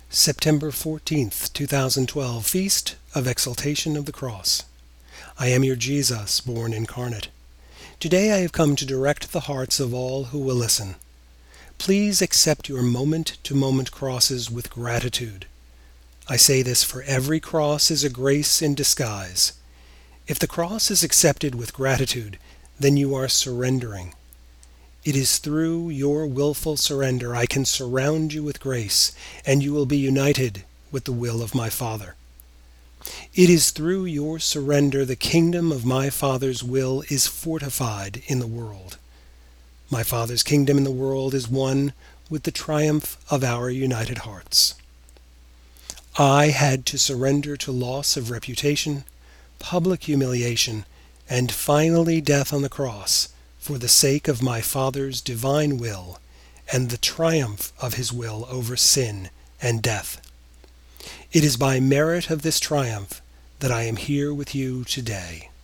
September 14th, 2012, Feast of Exaltation of the Cross. I am your Jesus, born incarnate. Today I have come to direct the hearts of all who will listen. Please accept your moment-to-moment crosses with gratitude. I say this for every cross is a grace in disguise. If the cross is accepted with gratitude, then you are surrendering. It is through your willful surrender I can surround you with grace, and you will be united with the will of my Father. It is through your surrender the kingdom of my Father's will is fortified in the world. My Father's kingdom in the world is won with the triumph of our united hearts. I had to surrender to loss of reputation, public humiliation, and finally death on the cross for the sake of my Father's divine will and the triumph of his will over sin and death. It is by merit of this triumph that I am here with you today.